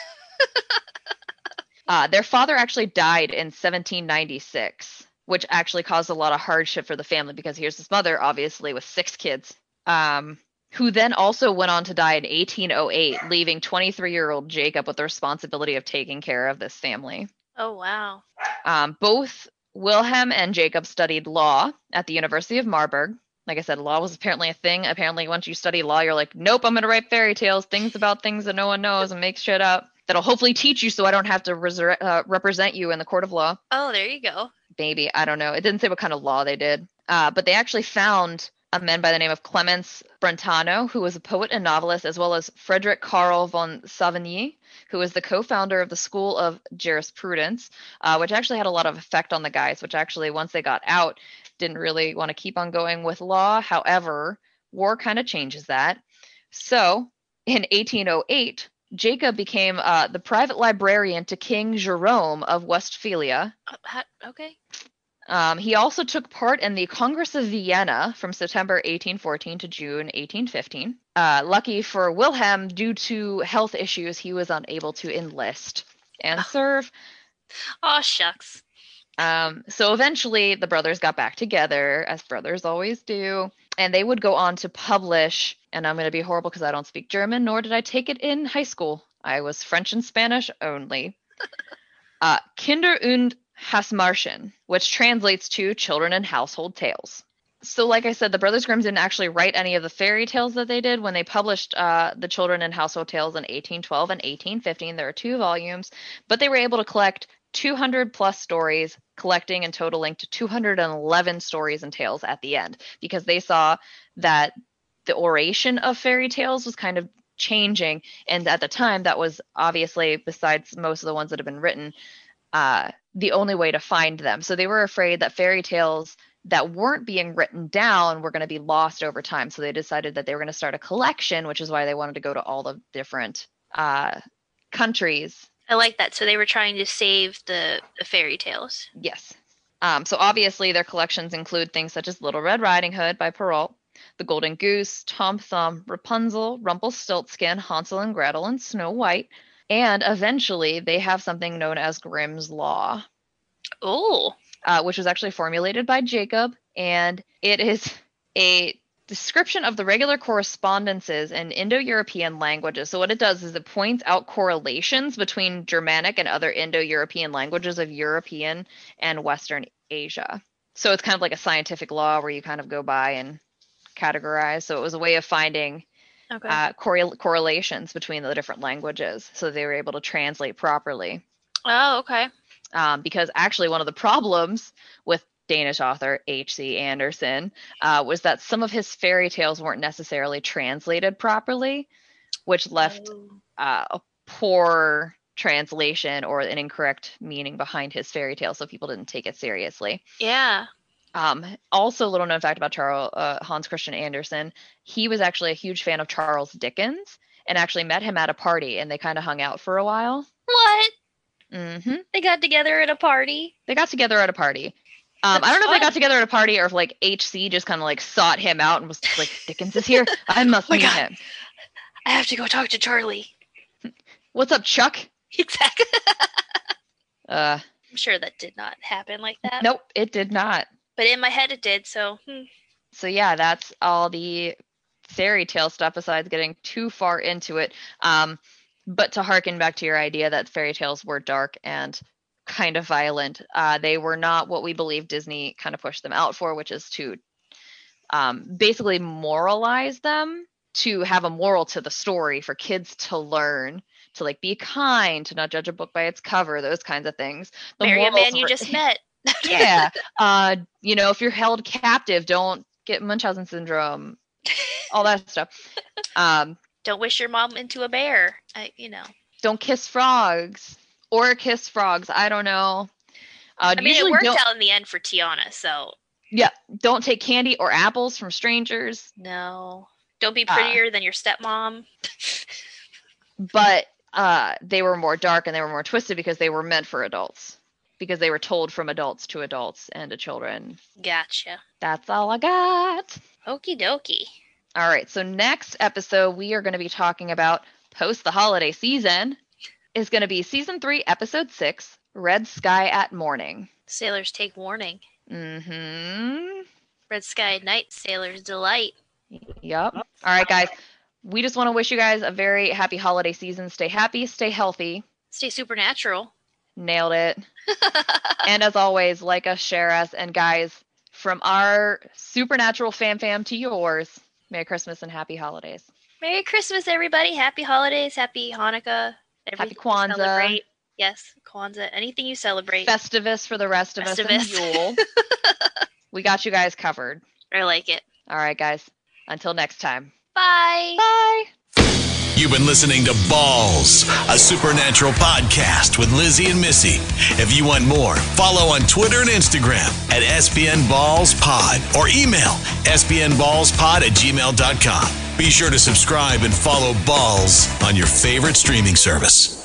Speaker 1: Their father actually died in 1796, which actually caused a lot of hardship for the family because here's his mother, obviously, with 6 kids. Who then also went on to die in 1808, leaving 23-year-old Jacob with the responsibility of taking care of this family.
Speaker 2: Oh, wow.
Speaker 1: Both Wilhelm and Jacob studied law at the University of Marburg. Like I said, law was apparently a thing. Apparently, once you study law, you're like, nope, I'm going to write fairy tales, things about things that no one knows, and make shit up that'll hopefully teach you so I don't have to represent you in the court of law.
Speaker 2: Oh, there you go.
Speaker 1: Maybe. I don't know. It didn't say what kind of law they did. But they actually found a man by the name of Clemens Brentano, who was a poet and novelist, as well as Frederick Karl von Savigny, who was the co-founder of the School of Jurisprudence, which actually had a lot of effect on the guys, which actually, once they got out, didn't really want to keep on going with law. However, war kind of changes that. So, in 1808, Jacob became the private librarian to King Jerome of Westphalia.
Speaker 2: Okay.
Speaker 1: He also took part in the Congress of Vienna from September 1814 to June 1815. Lucky for Wilhelm, due to health issues, he was unable to enlist and serve.
Speaker 2: Oh, shucks.
Speaker 1: So eventually the brothers got back together, as brothers always do, and they would go on to publish, and I'm going to be horrible because I don't speak German, nor did I take it in high school. I was French and Spanish only. Kinder- und Hausmärchen, which translates to Children and Household Tales. So like I said, the Brothers Grimm didn't actually write any of the fairy tales that they did when they published the Children and Household Tales in 1812 and 1815. There are 2 volumes, but they were able to collect 200 plus stories, collecting and totaling to 211 stories and tales at the end, because they saw that the oration of fairy tales was kind of changing. And at the time, that was obviously, besides most of the ones that have been written, the only way to find them. So they were afraid that fairy tales that weren't being written down were going to be lost over time. So they decided that they were going to start a collection, which is why they wanted to go to all the different countries.
Speaker 2: I like that. So they were trying to save the fairy tales.
Speaker 1: Yes. So obviously their collections include things such as Little Red Riding Hood by Perrault, The Golden Goose, Tom Thumb, Rapunzel, Rumpelstiltskin, Hansel and Gretel, and Snow White. And eventually they have something known as Grimm's Law.
Speaker 2: Oh.
Speaker 1: Which was actually formulated by Jacob. And it is a description of the regular correspondences in Indo-European languages. So what it does is it points out correlations between Germanic and other Indo-European languages of European and Western Asia. So it's kind of like a scientific law where you kind of go by and categorize. So it was a way of finding correlations between the different languages, so they were able to translate properly.
Speaker 2: Oh, okay.
Speaker 1: Because actually one of the problems with Danish author H.C. Andersen was that some of his fairy tales weren't necessarily translated properly, which left a poor translation or an incorrect meaning behind his fairy tale, so people didn't take it seriously.
Speaker 2: Yeah.
Speaker 1: Also, a little known fact about Hans Christian Andersen, he was actually a huge fan of Charles Dickens and actually met him at a party, and they kind of hung out for a while.
Speaker 2: What?
Speaker 1: Mm-hmm.
Speaker 2: They got together at a party?
Speaker 1: They got together at a party. I don't know if they got together at a party or if like HC just kind of like sought him out and was like, Dickens is here. I must meet him.
Speaker 2: I have to go talk to Charlie.
Speaker 1: What's up, Chuck?
Speaker 2: Exactly.
Speaker 1: I'm
Speaker 2: sure that did not happen like that.
Speaker 1: Nope, it did not.
Speaker 2: But in my head it did, so.
Speaker 1: So yeah, that's all the fairy tale stuff besides getting too far into it. But to harken back to your idea that fairy tales were dark and kind of violent, they were not what we believe Disney kind of pushed them out for, which is to basically moralize them, to have a moral to the story for kids to learn, to like be kind, to not judge a book by its cover, those kinds of things.
Speaker 2: Marry a man you just met.
Speaker 1: Yeah. If you're held captive, don't get Munchausen syndrome, all that stuff.
Speaker 2: Don't wish your mom into a bear.
Speaker 1: Don't kiss frogs or kiss frogs. I don't know.
Speaker 2: It worked out in the end for Tiana, so.
Speaker 1: Yeah. Don't take candy or apples from strangers.
Speaker 2: No. Don't be prettier than your stepmom.
Speaker 1: But they were more dark and they were more twisted because they were meant for adults. Because they were told from adults to adults and to children.
Speaker 2: Gotcha.
Speaker 1: That's all I got.
Speaker 2: Okie dokie.
Speaker 1: All right. So next episode, we are going to be talking about post the holiday season. Is going to be season 3, episode 6, Red Sky at Morning.
Speaker 2: Sailors take warning.
Speaker 1: Mm-hmm.
Speaker 2: Red Sky at night, sailors delight.
Speaker 1: Yep. All right, guys. We just want to wish you guys a very happy holiday season. Stay happy, stay healthy.
Speaker 2: Stay supernatural.
Speaker 1: Nailed it. And as always, like us, share us, and guys, from our supernatural fam to yours, Merry Christmas and Happy Holidays.
Speaker 2: Merry Christmas, everybody. Happy holidays. Happy Hanukkah.
Speaker 1: Happy Kwanzaa.
Speaker 2: Celebrate. Yes, Kwanzaa. Anything you celebrate.
Speaker 1: Festivus for the rest of us and Yule. We got you guys covered.
Speaker 2: I like it.
Speaker 1: All right, guys. Until next time.
Speaker 2: Bye.
Speaker 1: Bye.
Speaker 3: You've been listening to Balls, a supernatural podcast with Lizzie and Missy. If you want more, follow on Twitter and Instagram at SBNBallsPod or email SBNBallsPod@gmail.com. Be sure to subscribe and follow Balls on your favorite streaming service.